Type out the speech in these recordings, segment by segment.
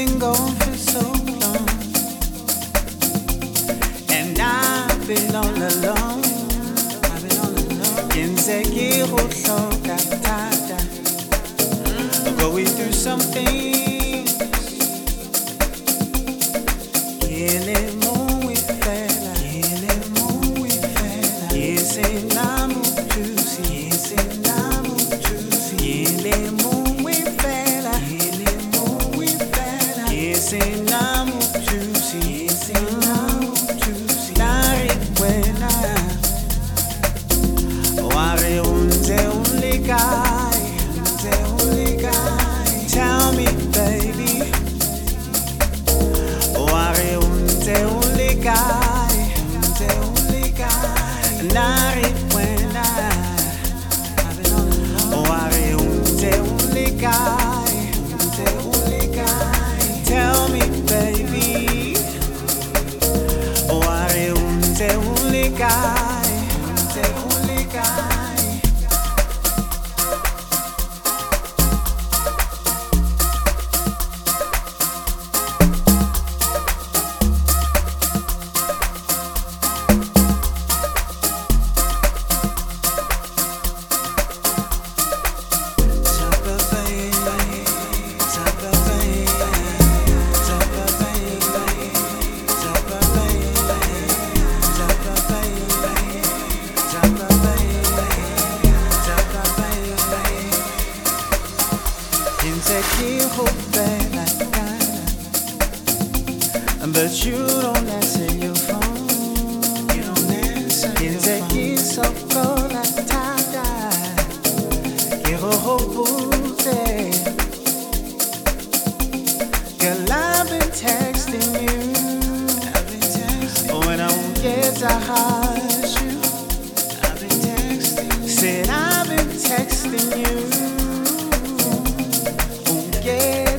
been gone for so long, and I've been all alone. Yenzeki ruhloka tada, going through some things. Yelemo we fella, yese namu juicy, yelemo we fella, yese namu juicy, Nari buena. Ware unze only guy. Tell me, baby. Ware unze only guy. Nari buena. Ware unze only guy. Tell me, baby. Ware unze only guy. But you don't answer your phone. Inzeki sokola tada, kirohobute. Girl, I've been texting you. When I won't get to hide you, said I've been texting you. Won't get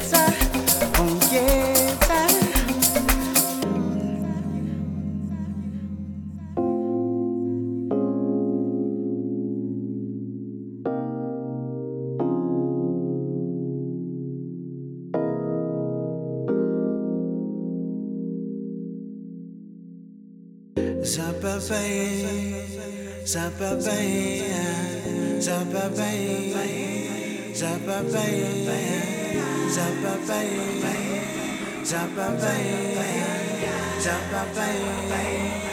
Zappa